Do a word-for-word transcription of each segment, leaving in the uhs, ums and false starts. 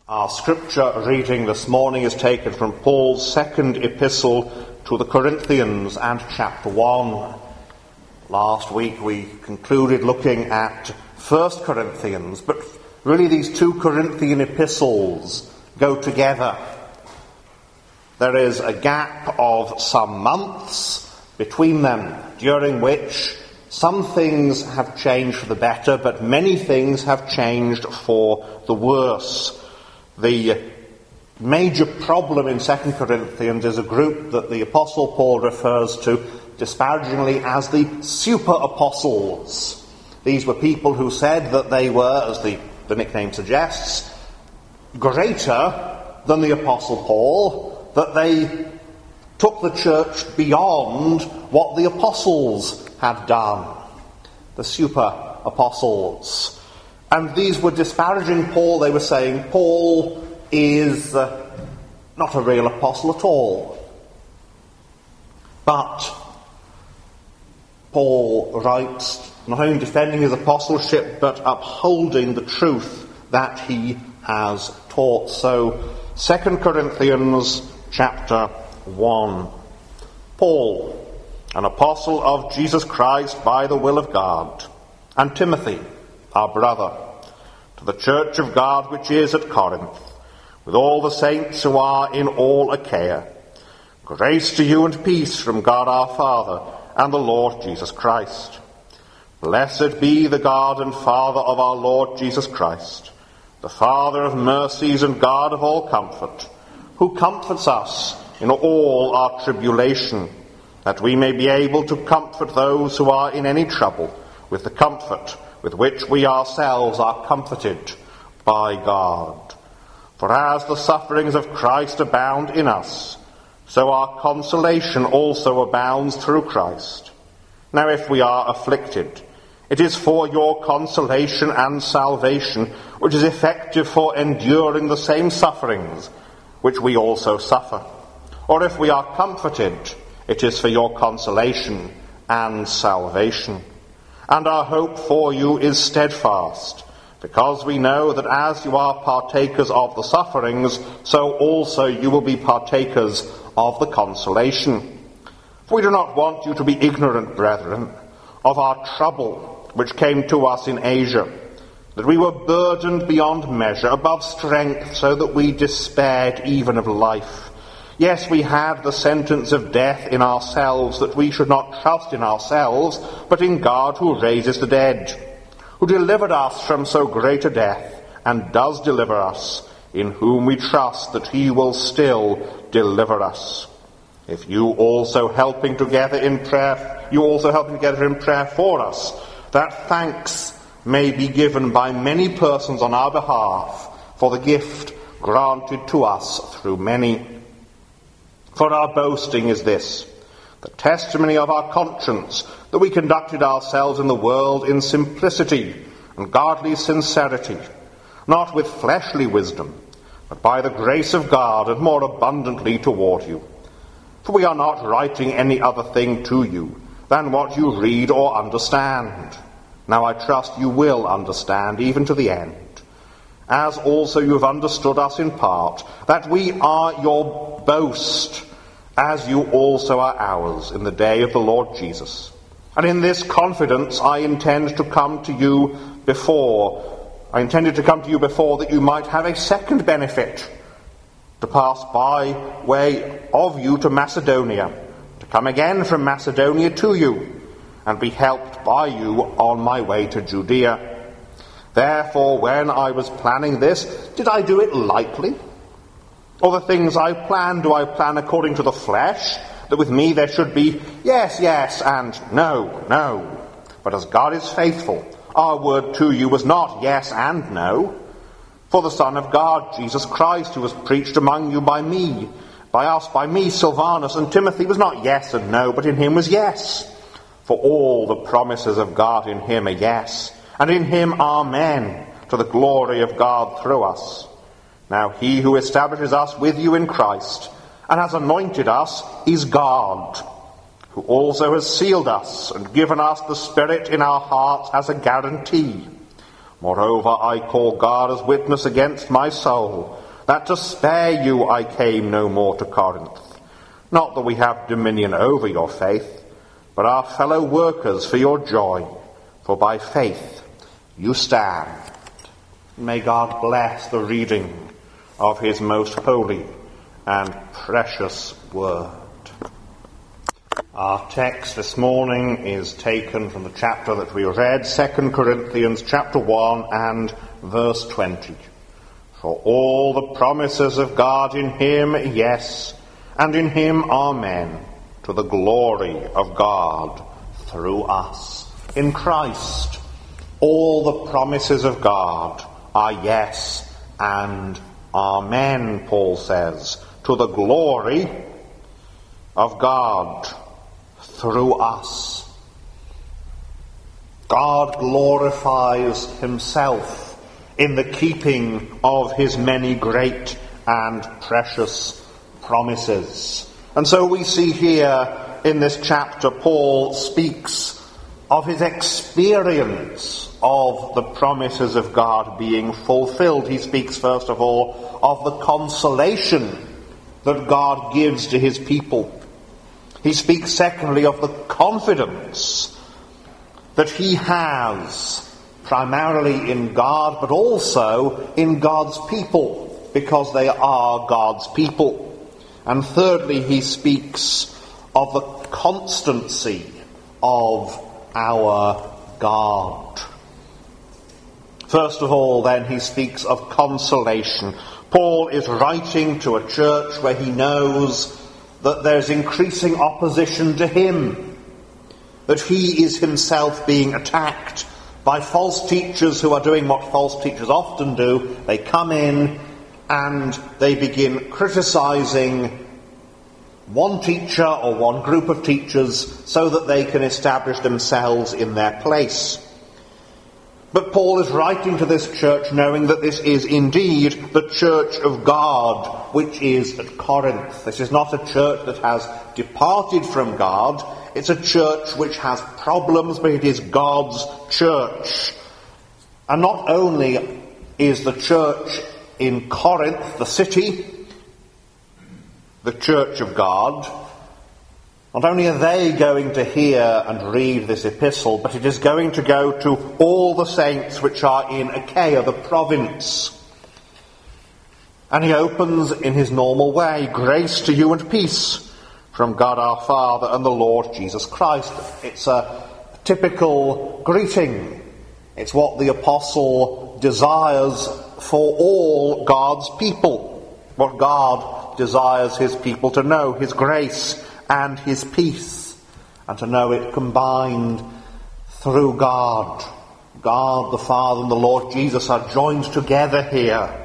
Our scripture reading this morning is taken from Paul's second epistle to the Corinthians and chapter one. Last week we concluded looking at First Corinthians, but really these two Corinthian epistles go together. There is a gap of some months between them, during which some things have changed for the better, but many things have changed for the worse. The major problem in Second Corinthians is a group that the Apostle Paul refers to disparagingly as the super-apostles. These were people who said that they were, as the, the nickname suggests, greater than the Apostle Paul, that they took the church beyond what the apostles had done. The super-apostles. And these were disparaging Paul. They were saying Paul is uh, not a real apostle at all. But Paul writes not only defending his apostleship, but upholding the truth that he has taught. So, Second Corinthians chapter one. Paul, an apostle of Jesus Christ by the will of God, and Timothy, our brother, to the church of God which is at Corinth, with all the saints who are in all Achaia. Grace to you and peace from God our Father and the Lord Jesus Christ. Blessed be the God and Father of our Lord Jesus Christ, the Father of mercies and God of all comfort, who comforts us in all our tribulation, that we may be able to comfort those who are in any trouble with the comfort with which we ourselves are comforted by God. For as the sufferings of Christ abound in us, so our consolation also abounds through Christ. Now if we are afflicted, it is for your consolation and salvation, which is effective for enduring the same sufferings which we also suffer. Or if we are comforted, it is for your consolation and salvation. And our hope for you is steadfast, because we know that as you are partakers of the sufferings, so also you will be partakers of the consolation. For we do not want you to be ignorant, brethren, of our trouble which came to us in Asia, that we were burdened beyond measure, above strength, so that we despaired even of life. Yes, we had the sentence of death in ourselves, that we should not trust in ourselves, but in God who raises the dead, who delivered us from so great a death, and does deliver us, in whom we trust that he will still deliver us. If you also helping together in prayer, you also helping together in prayer for us, that thanks may be given by many persons on our behalf for the gift granted to us through many. For our boasting is this, the testimony of our conscience, that we conducted ourselves in the world in simplicity and godly sincerity, not with fleshly wisdom, but by the grace of God, and more abundantly toward you. For we are not writing any other thing to you than what you read or understand. Now I trust you will understand even to the end, as also you have understood us in part, that we are your boast, as you also are ours in the day of the Lord Jesus. And in this confidence I intend to come to you before, I intended to come to you before that you might have a second benefit, to pass by way of you to Macedonia, to come again from Macedonia to you, and be helped by you on my way to Judea. Therefore, when I was planning this, did I do it lightly? Or the things I plan, do I plan according to the flesh, that with me there should be yes, yes, and no, no? But as God is faithful, our word to you was not yes and no. For the Son of God, Jesus Christ, who was preached among you by me, by us, by me, Silvanus, and Timothy, was not yes and no, but in him was yes. For all the promises of God in him are yes, and in him amen, to the glory of God through us. Now he who establishes us with you in Christ, and has anointed us, is God, who also has sealed us, and given us the Spirit in our hearts as a guarantee. Moreover, I call God as witness against my soul, that to spare you I came no more to Corinth. Not that we have dominion over your faith, but are fellow workers for your joy, for by faith you stand. May God bless the reading of his most holy and precious word. Our text this morning is taken from the chapter that we read, Second Corinthians chapter one and verse twenty. For all the promises of God in him, yes, and in him amen, to the glory of God through us. In Christ, all the promises of God are yes and amen, Paul says, to the glory of God through us. God glorifies himself in the keeping of his many great and precious promises. And so we see here in this chapter, Paul speaks of his experience of the promises of God being fulfilled. He speaks, first of all, of the consolation that God gives to his people. He speaks, secondly, of the confidence that he has, primarily in God, but also in God's people, because they are God's people. And thirdly, he speaks of the constancy of our God. First of all, then, he speaks of consolation. Paul is writing to a church where he knows that there's increasing opposition to him, that he is himself being attacked by false teachers who are doing what false teachers often do. They come in and they begin criticizing one teacher or one group of teachers so that they can establish themselves in their place. But Paul is writing to this church knowing that this is indeed the church of God, which is at Corinth. This is not a church that has departed from God. It's a church which has problems, but it is God's church. And not only is the church in Corinth, the city, the church of God, not only are they going to hear and read this epistle, but it is going to go to all the saints which are in Achaia, the province. And he opens in his normal way, grace to you and peace from God our Father and the Lord Jesus Christ. It's a typical greeting. It's what the apostle desires for all God's people, what God desires his people to know, his grace and his peace, and to know it combined through God. God the Father and the Lord Jesus are joined together here.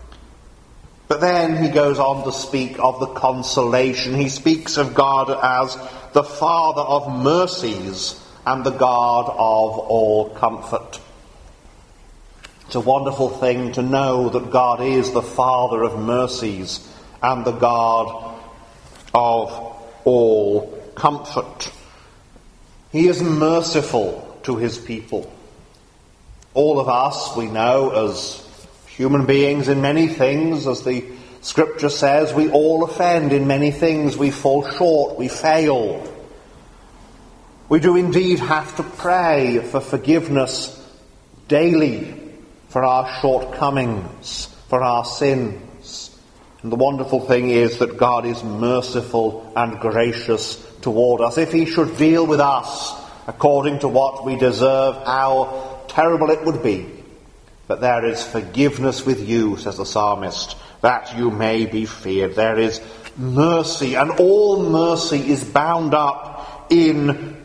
But then he goes on to speak of the consolation. He speaks of God as the Father of mercies and the God of all comfort. It's a wonderful thing to know that God is the Father of mercies and the God of all comfort. He is merciful to his people. All of us, we know, as human beings in many things, as the scripture says, we all offend in many things. We fall short, we fail. We do indeed have to pray for forgiveness daily for our shortcomings, for our sins. And the wonderful thing is that God is merciful and gracious toward us. If he should deal with us according to what we deserve, how terrible it would be. But there is forgiveness with you, says the psalmist, that you may be feared. There is mercy, and all mercy is bound up in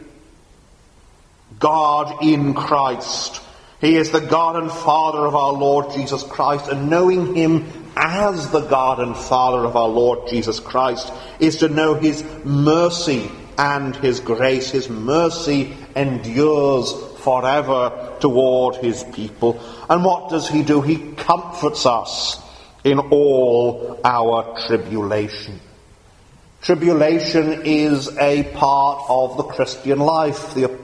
God in Christ. He is the God and Father of our Lord Jesus Christ, and knowing him as the God and Father of our Lord Jesus Christ is to know his mercy and his grace. His mercy endures forever toward his people. And what does he do? He comforts us in all our tribulation. Tribulation is a part of the Christian life. The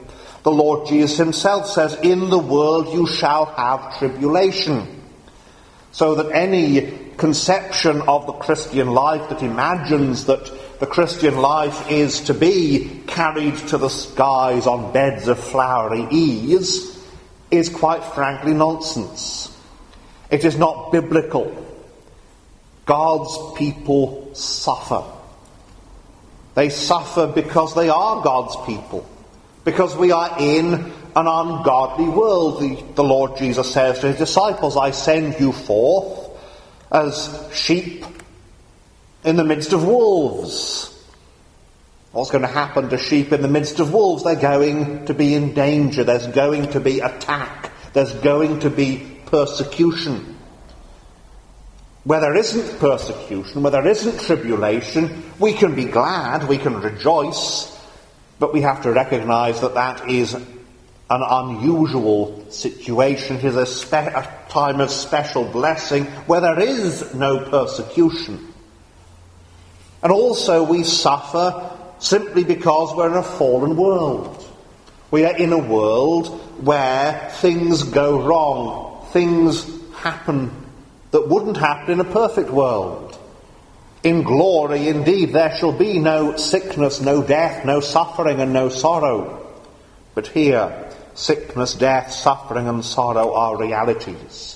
The Lord Jesus himself says, in the world you shall have tribulation. So that any conception of the Christian life that imagines that the Christian life is to be carried to the skies on beds of flowery ease is quite frankly nonsense. It is not biblical. God's people suffer. They suffer because they are God's people. Because we are in an ungodly world. The, the Lord Jesus says to his disciples, I send you forth as sheep in the midst of wolves. What's going to happen to sheep in the midst of wolves? They're going to be in danger. There's going to be attack. There's going to be persecution. Where there isn't persecution, where there isn't tribulation, we can be glad, we can rejoice, but we have to recognize that that is an unusual situation. It is a, spe- a time of special blessing where there is no persecution. And also we suffer simply because we're in a fallen world. We are in a world where things go wrong, things happen that wouldn't happen in a perfect world. In glory, indeed, there shall be no sickness, no death, no suffering and no sorrow. But here, sickness, death, suffering and sorrow are realities.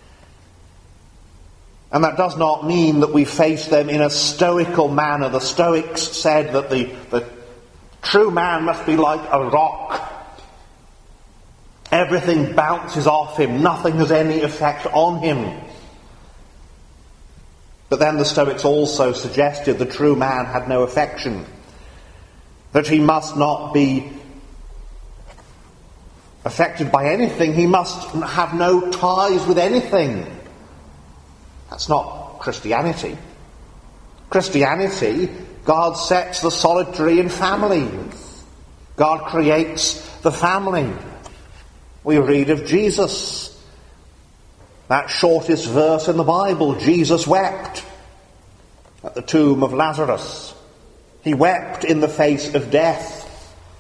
And that does not mean that we face them in a stoical manner. The Stoics said that the, the true man must be like a rock. Everything bounces off him. Nothing has any effect on him. But then the Stoics also suggested the true man had no affection. That he must not be affected by anything. He must have no ties with anything. That's not Christianity. Christianity, God sets the solitary in families. God creates the family. We read of Jesus. That shortest verse in the Bible, Jesus wept at the tomb of Lazarus. He wept in the face of death.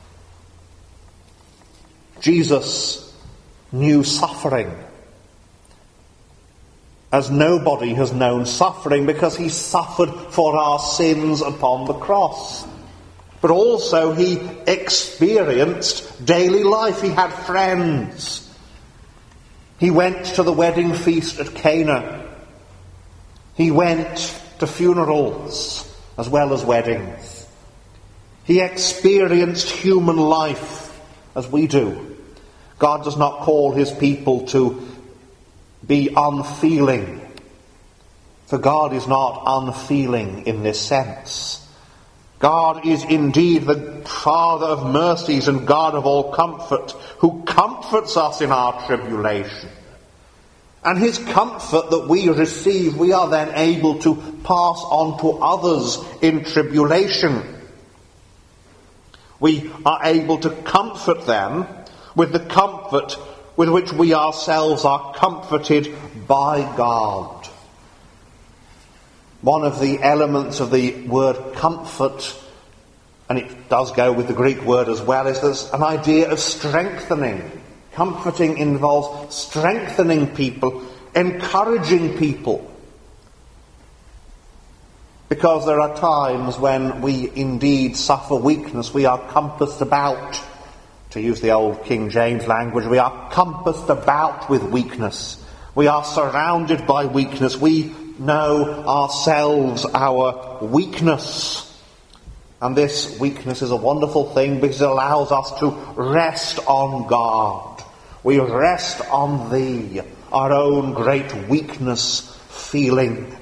Jesus knew suffering, as nobody has known suffering, because he suffered for our sins upon the cross. But also he experienced daily life. He had friends. He went to the wedding feast at Cana. He went to funerals as well as weddings. He experienced human life as we do. God does not call his people to be unfeeling, for God is not unfeeling in this sense. God is indeed the Father of mercies and God of all comfort, who comforts us in our tribulation. And his comfort that we receive, we are then able to pass on to others in tribulation. We are able to comfort them with the comfort with which we ourselves are comforted by God. One of the elements of the word comfort, and it does go with the Greek word as well, is there's an idea of strengthening. Comforting involves strengthening people, encouraging people. Because there are times when we indeed suffer weakness. We are compassed about, to use the old King James language, we are compassed about with weakness. We are surrounded by weakness. We know ourselves, our weakness. And this weakness is a wonderful thing because it allows us to rest on God. We rest on Thee, our own great weakness feeling.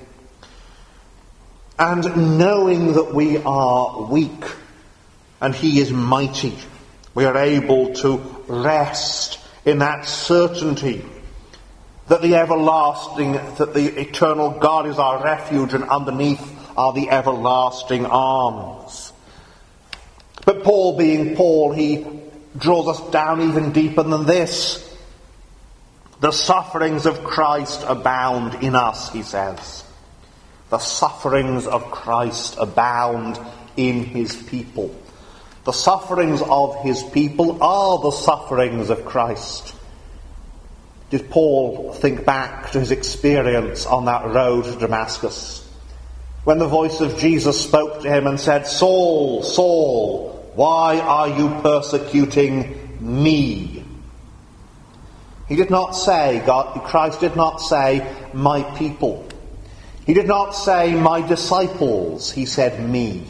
And knowing that we are weak and He is mighty, we are able to rest in that certainty that the everlasting, that the eternal God is our refuge, and underneath are the everlasting arms. But Paul, being Paul, he draws us down even deeper than this. The sufferings of Christ abound in us, he says. The sufferings of Christ abound in his people. The sufferings of his people are the sufferings of Christ. Did Paul think back to his experience on that road to Damascus, when the voice of Jesus spoke to him and said, "Saul, Saul, why are you persecuting me?" He did not say, God, Christ did not say, "my people." He did not say, "my disciples." He said, "me."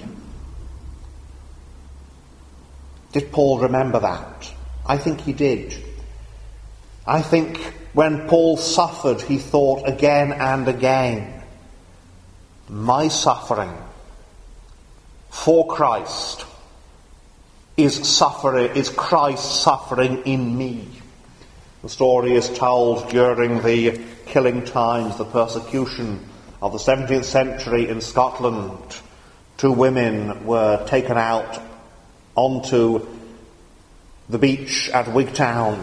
Did Paul remember that? I think he did. I think when Paul suffered, he thought again and again, my suffering for Christ is suffering, is Christ suffering in me. The story is told during the killing times, the persecution of the seventeenth century in Scotland. Two women were taken out onto the beach at Wigtown.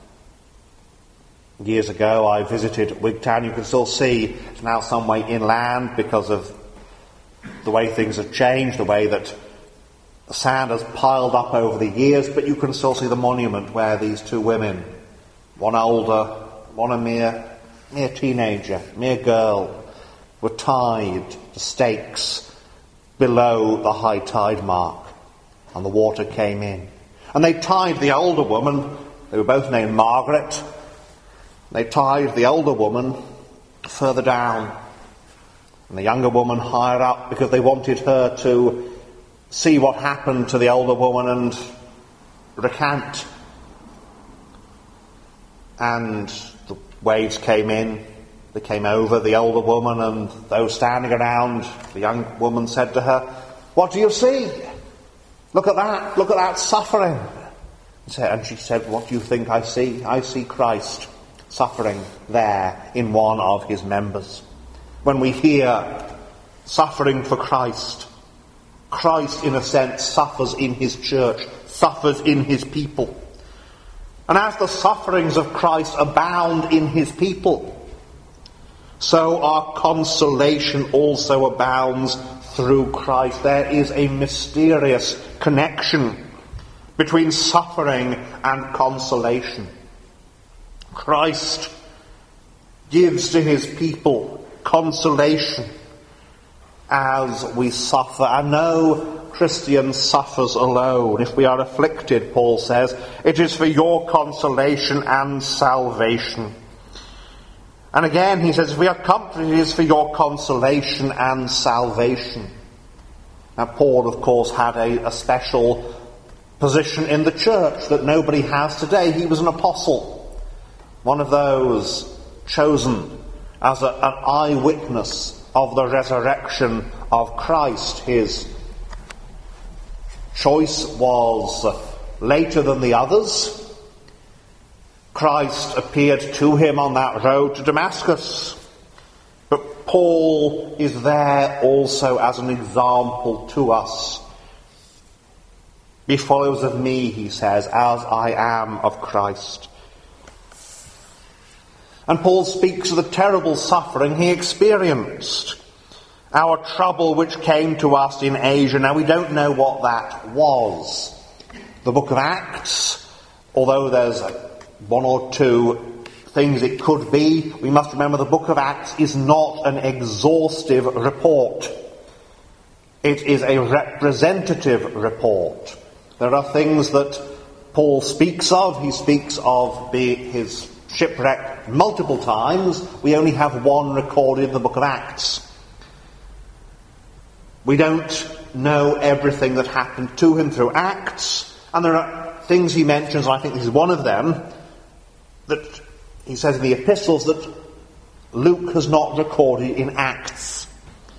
Years ago I visited Wigtown. You can still see it's now some way inland because of the way things have changed, the way that the sand has piled up over the years, but you can still see the monument where these two women, one older, one a mere, mere teenager, mere girl, were tied to stakes below the high tide mark, and the water came in. And they tied the older woman, they were both named Margaret, they tied the older woman further down, and the younger woman higher up, because they wanted her to see what happened to the older woman and recant. And the waves came in, they came over the older woman, and those standing around, the young woman said to her, "What do you see? Look at that, look at that suffering." And she said, "What do you think I see? I see Christ suffering there in one of his members." When we hear suffering for Christ, Christ in a sense suffers in his church, suffers in his people. And as the sufferings of Christ abound in his people, so our consolation also abounds through Christ. There is a mysterious connection between suffering and consolation. Christ gives to his people consolation as we suffer. And no Christian suffers alone. If we are afflicted, Paul says, it is for your consolation and salvation. And again he says, if we are comforted, it is for your consolation and salvation. Now Paul, of course, had a, a special position in the church that nobody has today. He was an apostle, one of those chosen as a, an eyewitness of the resurrection of Christ. His choice was later than the others. Christ appeared to him on that road to Damascus. But Paul is there also as an example to us. Be followers of me, he says, as I am of Christ. And Paul speaks of the terrible suffering he experienced. Our trouble which came to us in Asia. Now we don't know what that was. The book of Acts, although there's one or two things it could be, we must remember the book of Acts is not an exhaustive report. It is a representative report. There are things that Paul speaks of. He speaks of the, his shipwreck multiple times. We only have one recorded in the book of Acts. We don't know everything that happened to him through Acts, and there are things he mentions, and I think this is one of them, that he says in the epistles that Luke has not recorded in Acts.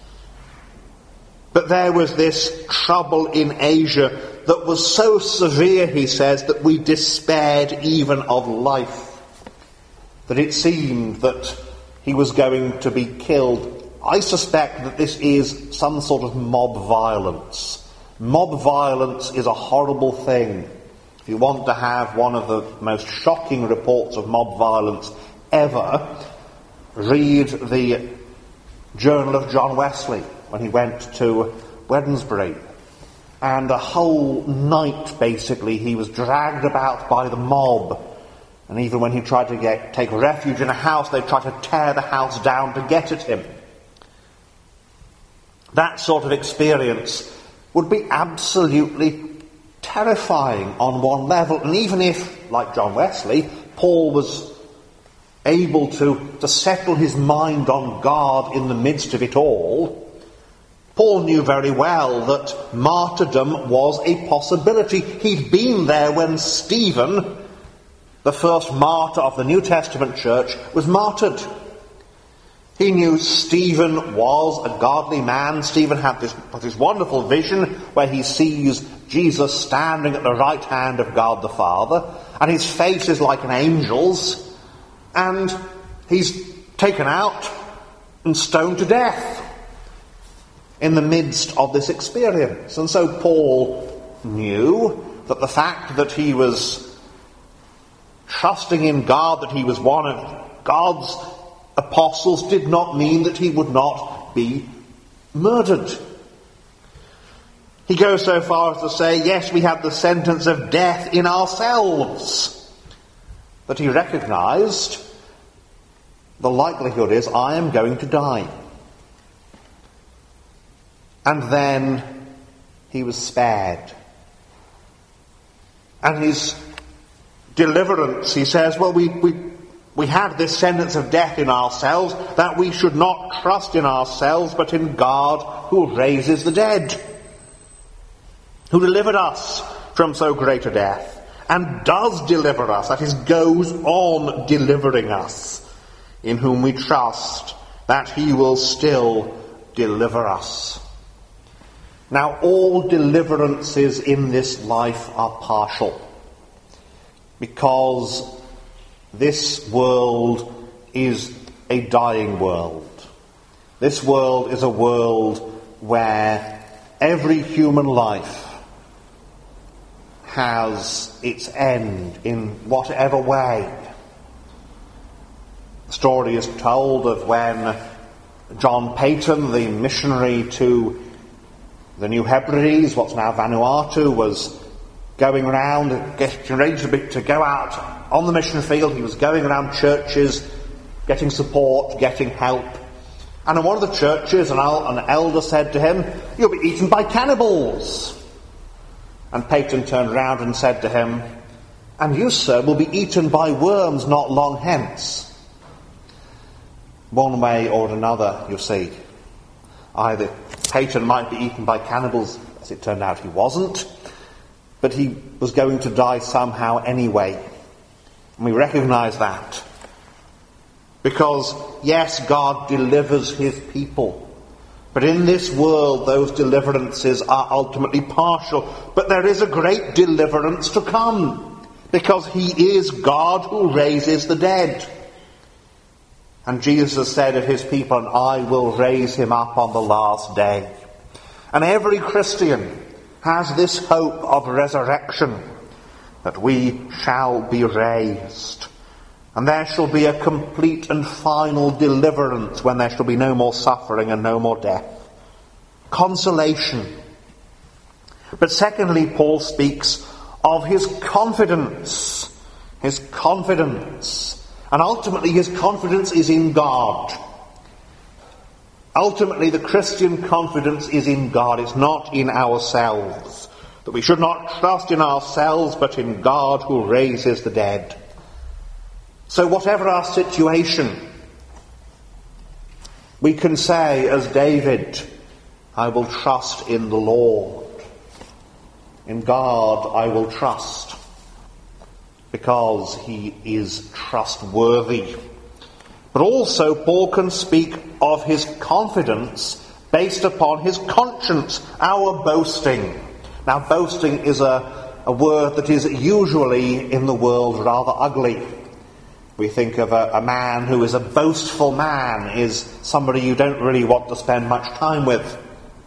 But there was this trouble in Asia that was so severe, he says, that we despaired even of life, that it seemed that he was going to be killed. I suspect that this is some sort of mob violence. Mob violence is a horrible thing. If you want to have one of the most shocking reports of mob violence ever, read the Journal of John Wesley when he went to Wednesbury And the whole night, basically, he was dragged about by the mob. And even when he tried to get, take refuge in a house, they tried to tear the house down to get at him. That sort of experience would be absolutely terrifying on one level. And even if, like John Wesley, Paul was able to, to settle his mind on God in the midst of it all, Paul knew very well that martyrdom was a possibility. He'd been there when Stephen, the first martyr of the New Testament church, was martyred. He knew Stephen was a godly man. Stephen had this, this wonderful vision where he sees Jesus standing at the right hand of God the Father, and his face is like an angel's, and he's taken out and stoned to death in the midst of this experience. And so Paul knew that the fact that he was trusting in God, that he was one of God's apostles, did not mean that he would not be murdered. He goes so far as to say, yes, we have the sentence of death in ourselves. But he recognized the likelihood is I am going to die. And then he was spared. And his deliverance, he says, well, we, we, we had this sentence of death in ourselves, that we should not trust in ourselves, but in God who raises the dead, who delivered us from so great a death, and does deliver us, that is, goes on delivering us, in whom we trust that he will still deliver us. Now, all deliverances in this life are partial, because this world is a dying world. This world is a world where every human life has its end in whatever way. The story is told of when John Peyton, the missionary to the New Hebrides, what's now Vanuatu, was going around, getting ready to, be, to go out on the mission field. He was going around churches, getting support, getting help. And in one of the churches, an, an elder said to him, "You'll be eaten by cannibals." And Peyton turned round and said to him, "And you, sir, will be eaten by worms not long hence." One way or another, you see. Either Peyton might be eaten by cannibals, as it turned out he wasn't, but he was going to die somehow anyway. And we recognise that. Because, yes, God delivers his people. But in this world, those deliverances are ultimately partial. But there is a great deliverance to come, because he is God who raises the dead. And Jesus said of his people, "And I will raise him up on the last day." And every Christian has this hope of resurrection, that we shall be raised. And there shall be a complete and final deliverance when there shall be no more suffering and no more death. Consolation. But secondly, Paul speaks of his confidence. His confidence. And ultimately his confidence is in God. Ultimately the Christian confidence is in God. It's not in ourselves. That we should not trust in ourselves, but in God who raises the dead. So whatever our situation, we can say as David, "I will trust in the Lord. In God I will trust, because he is trustworthy." But also Paul can speak of his confidence based upon his conscience, our boasting. Now, boasting is a, a word that is usually in the world rather ugly. We think of a, a man who is a boastful man is somebody you don't really want to spend much time with.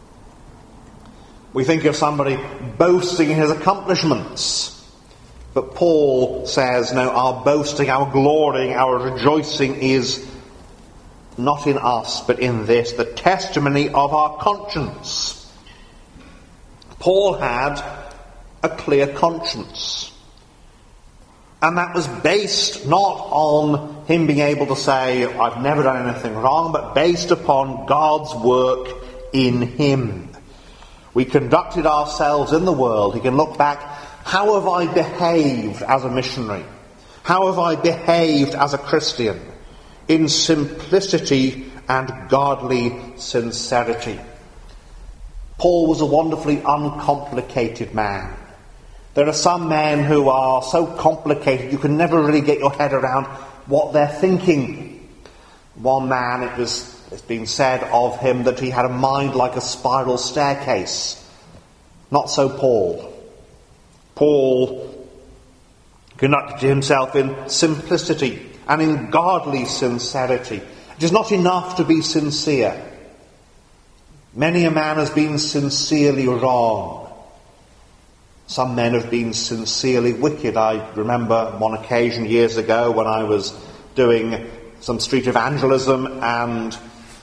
We think of somebody boasting in his accomplishments. But Paul says, no, our boasting, our glorying, our rejoicing is not in us, but in this, the testimony of our conscience. Paul had a clear conscience. And that was based not on him being able to say, I've never done anything wrong, but based upon God's work in him. We conducted ourselves in the world. He can look back, how have I behaved as a missionary? How have I behaved as a Christian? In simplicity and godly sincerity. Paul was a wonderfully uncomplicated man. There are some men who are so complicated you can never really get your head around what they're thinking. One man, it was it's been said of him that he had a mind like a spiral staircase. Not so Paul. Paul conducted himself in simplicity and in godly sincerity. It is not enough to be sincere. Many a man has been sincerely wrong. Some men have been sincerely wicked. I remember one occasion years ago when I was doing some street evangelism, and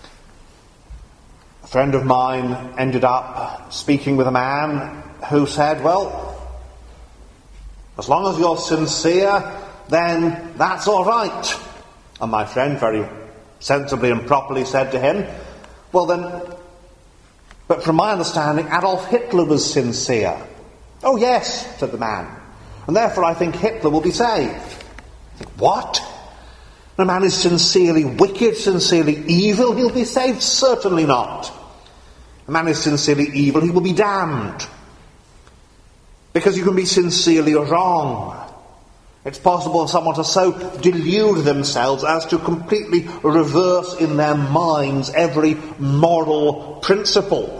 a friend of mine ended up speaking with a man who said, well, as long as you're sincere, then that's all right. And my friend very sensibly and properly said to him, well then, but from my understanding, Adolf Hitler was sincere. Oh yes, said the man, and therefore I think Hitler will be saved. What? A man is sincerely wicked, sincerely evil, he'll be saved? Certainly not. A man is sincerely evil, he will be damned. Because you can be sincerely wrong. It's possible for someone to so delude themselves as to completely reverse in their minds every moral principle.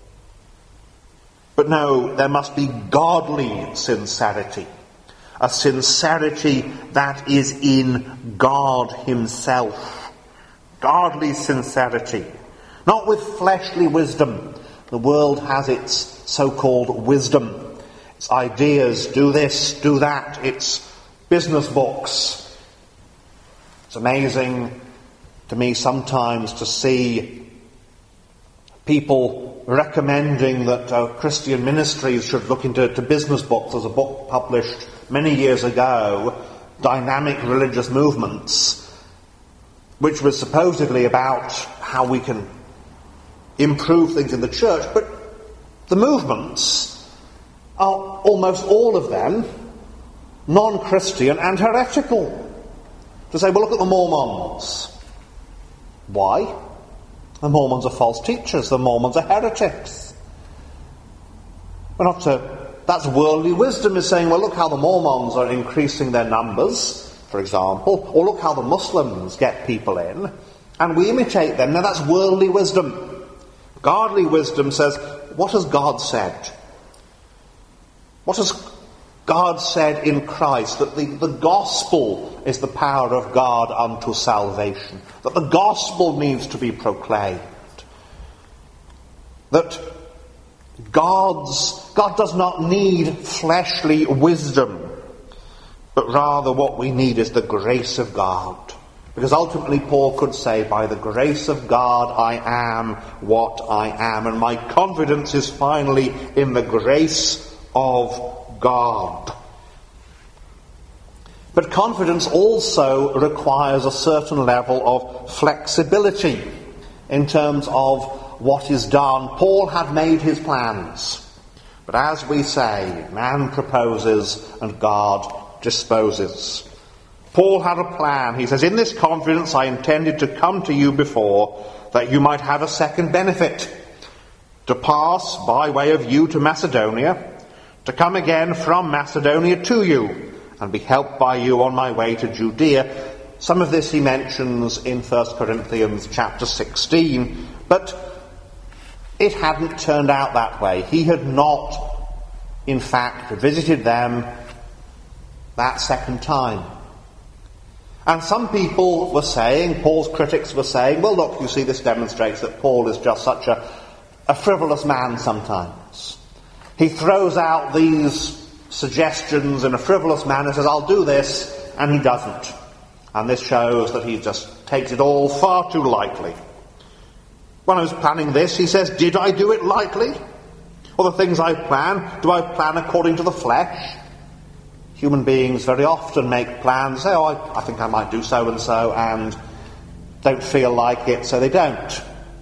But no, there must be godly sincerity. A sincerity that is in God himself. Godly sincerity. Not with fleshly wisdom. The world has its so-called wisdom. Its ideas, do this, do that. Its business books. It's amazing to me sometimes to see people recommending that uh, Christian ministries should look into to business books. There's a book published many years ago, Dynamic Religious Movements, which was supposedly about how we can improve things in the church, but the movements are almost all of them non-Christian and heretical. To say, well, look at the Mormons. Why? The Mormons are false teachers. The Mormons are heretics. We're not to... That's worldly wisdom, is saying, well, look how the Mormons are increasing their numbers, for example, or look how the Muslims get people in, and we imitate them. Now that's worldly wisdom. Godly wisdom says, what has God said? What has God said in Christ? That the, the gospel is the power of God unto salvation. That the gospel needs to be proclaimed. That God's, God does not need fleshly wisdom, but rather what we need is the grace of God. Because ultimately Paul could say, by the grace of God I am what I am, and my confidence is finally in the grace of God. But confidence also requires a certain level of flexibility in terms of what is done. Paul had made his plans, but as we say, man proposes and God disposes. Paul had a plan. He says, in this confidence I intended to come to you before, that you might have a second benefit, to pass by way of you to Macedonia, to come again from Macedonia to you, and be helped by you on my way to Judea. Some of this he mentions in First Corinthians chapter sixteen, but it hadn't turned out that way. He had not, in fact, visited them that second time. And some people were saying, Paul's critics were saying, well, look, you see, this demonstrates that Paul is just such a, a frivolous man sometimes. He throws out these suggestions in a frivolous manner, says, I'll do this, and he doesn't. And this shows that he just takes it all far too lightly. When I was planning this, he says, did I do it lightly? Or the things I plan, do I plan according to the flesh? Human beings very often make plans, say, oh, I, I think I might do so and so, and don't feel like it, so they don't.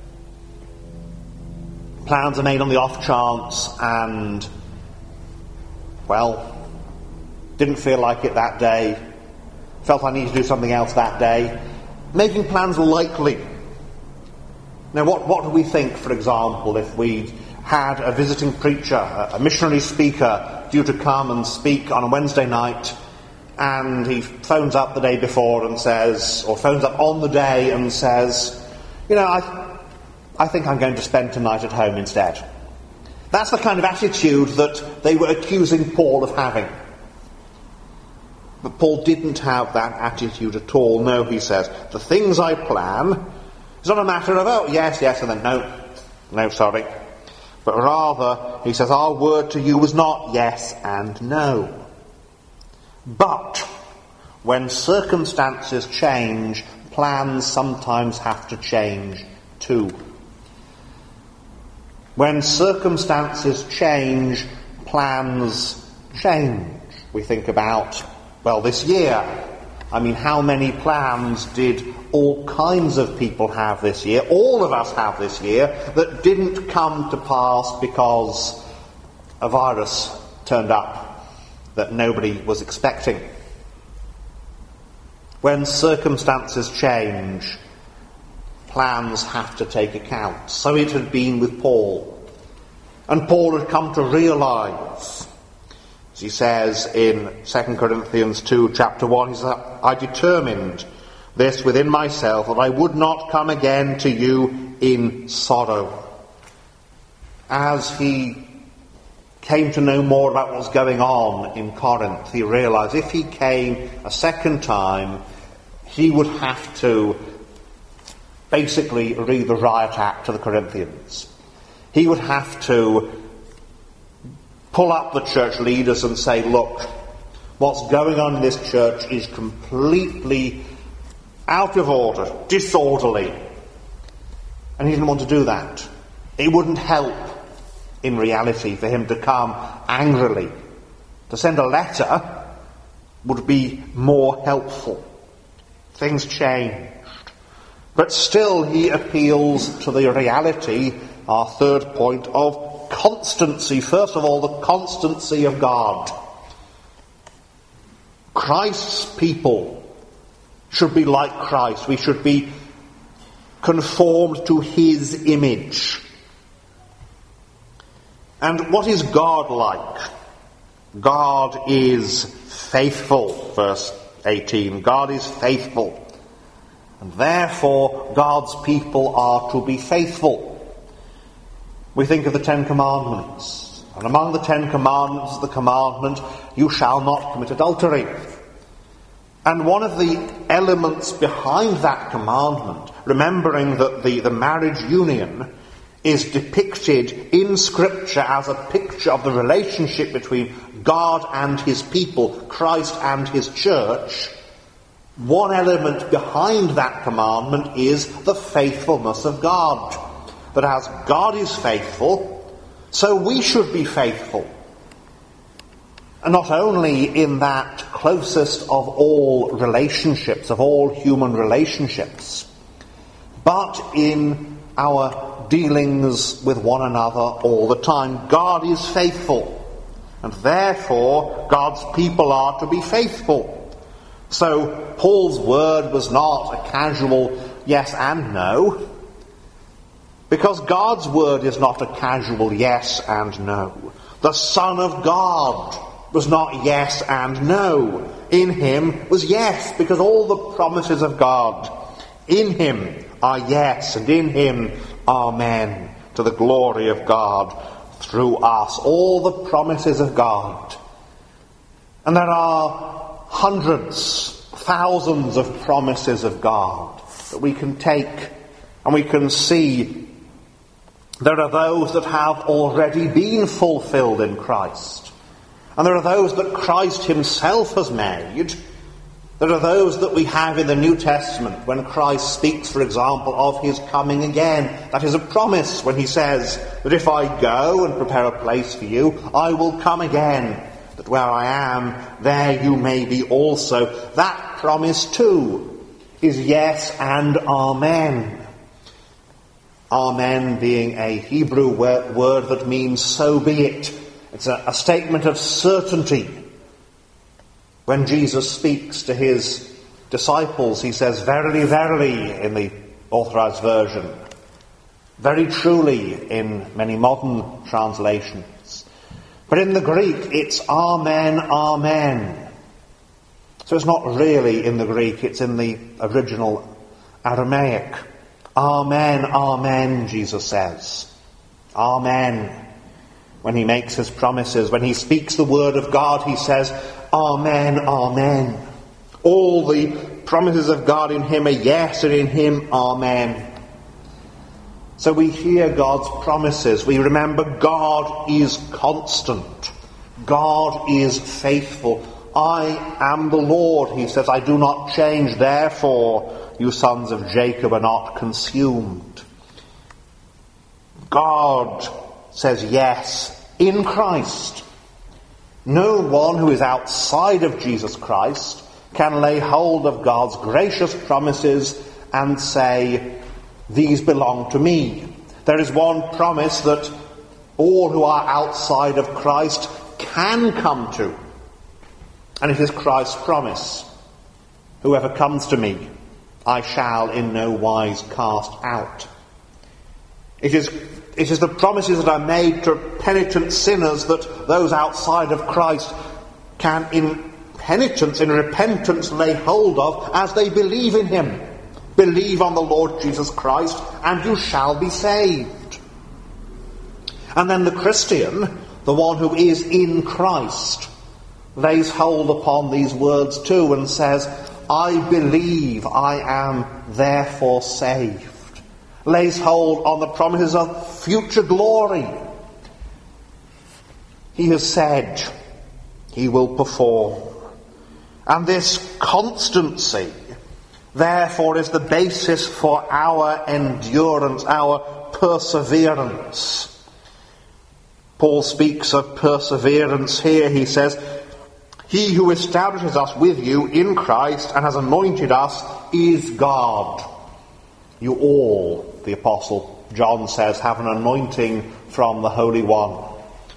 Plans are made on the off chance, and, well, didn't feel like it that day, felt I needed to do something else that day. Making plans lightly. Now, what, what do we think, for example, if we had a visiting preacher, a missionary speaker, due to come and speak on a Wednesday night, and he phones up the day before and says, or phones up on the day and says, you know, I, I think I'm going to spend tonight at home instead. That's the kind of attitude that they were accusing Paul of having. But Paul didn't have that attitude at all. No, he says, the things I plan, it's not a matter of, oh, yes, yes, and then no, no, sorry. But rather, he says, our word to you was not yes and no. But when circumstances change, plans sometimes have to change too. When circumstances change, plans change. We think about, well, this year. I mean, how many plans did all kinds of people have this year, all of us have this year, that didn't come to pass because a virus turned up that nobody was expecting? When circumstances change, plans have to take account. So it had been with Paul. And Paul had come to realise, as he says in Second Corinthians two, chapter one, he says, I determined this within myself, that I would not come again to you in sorrow. As he came to know more about what was going on in Corinth, he realised if he came a second time, he would have to basically read the riot act to the Corinthians. He would have to pull up the church leaders and say, look, what's going on in this church is completely out of order, disorderly. And he didn't want to do that. It wouldn't help, in reality, for him to come angrily. To send a letter would be more helpful. Things changed. But still he appeals to the reality, our third point, of constancy. First of all, the constancy of God. Christ's people should be like Christ. We should be conformed to his image. And what is God like? God is faithful, verse eighteen. God is faithful. And therefore, God's people are to be faithful. We think of the Ten Commandments. And among the Ten Commandments, the commandment, you shall not commit adultery. And one of the elements behind that commandment, remembering that the, the marriage union is depicted in Scripture as a picture of the relationship between God and his people, Christ and his church, one element behind that commandment is the faithfulness of God. That as God is faithful, so we should be faithful. And not only in that closest of all relationships, of all human relationships, but in our dealings with one another all the time. God is faithful, and therefore God's people are to be faithful. So Paul's word was not a casual yes and no, because God's word is not a casual yes and no. The Son of God was not yes and no. In him was yes, because all the promises of God in him are yes, and in him amen, to the glory of God through us. All the promises of God. And there are hundreds, thousands of promises of God that we can take and we can see. There are those that have already been fulfilled in Christ. And there are those that Christ himself has made. There are those that we have in the New Testament when Christ speaks, for example, of his coming again. That is a promise when he says that if I go and prepare a place for you, I will come again, that where I am, there you may be also. That promise too is yes and amen. Amen being a Hebrew word that means so be it. It's a, a statement of certainty. When Jesus speaks to his disciples, he says, verily, verily, in the Authorized Version. Very truly in many modern translations. But in the Greek, it's amen, amen. So it's not really in the Greek, it's in the original Aramaic. Amen, amen, Jesus says. Amen. When he makes his promises, when he speaks the word of God, he says, amen, amen. All the promises of God in him are yes, and in him, amen. So we hear God's promises. We remember God is constant. God is faithful. I am the Lord, he says. I do not change. Therefore, you sons of Jacob are not consumed. God says yes in Christ. No one who is outside of Jesus Christ can lay hold of God's gracious promises and say, these belong to me. There is one promise that all who are outside of Christ can come to. And it is Christ's promise. Whoever comes to me, I shall in no wise cast out. It is, it is the promises that are made to penitent sinners that those outside of Christ can in penitence, in repentance, lay hold of as they believe in him. Believe on the Lord Jesus Christ and you shall be saved. And then the Christian, the one who is in Christ, lays hold upon these words too and says, I believe, I am therefore saved. Lays hold on the promises of future glory. He has said he will perform. And this constancy, therefore, is the basis for our endurance, our perseverance. Paul speaks of perseverance here. He says, he who establishes us with you in Christ and has anointed us is God. You all, the Apostle John says, have an anointing from the Holy One.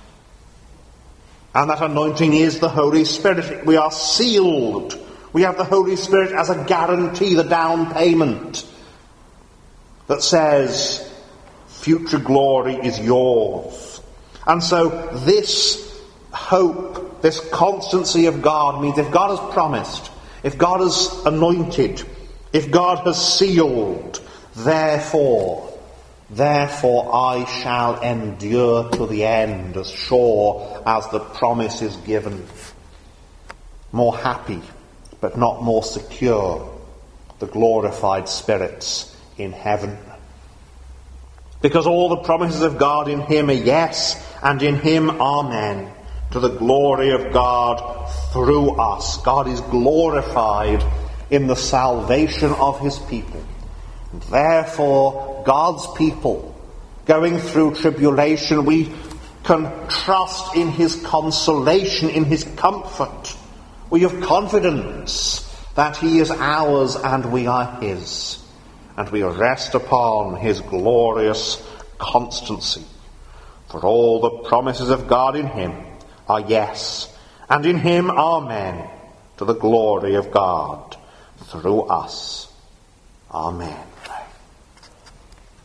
And that anointing is the Holy Spirit. We are sealed. We have the Holy Spirit as a guarantee, the down payment that says future glory is yours. And so this hope, this constancy of God means if God has promised, if God has anointed, if God has sealed, therefore, therefore I shall endure to the end, as sure as the promise is given. More happy, but not more secure, the glorified spirits in heaven. Because all the promises of God in him are yes, and in him amen, to the glory of God through us. God is glorified in the salvation of his people. And therefore, God's people, going through tribulation, we can trust in his consolation, in his comfort. We have confidence that he is ours and we are his. And we rest upon his glorious constancy. For all the promises of God in him are yes, and in him amen, to the glory of God through us. Amen.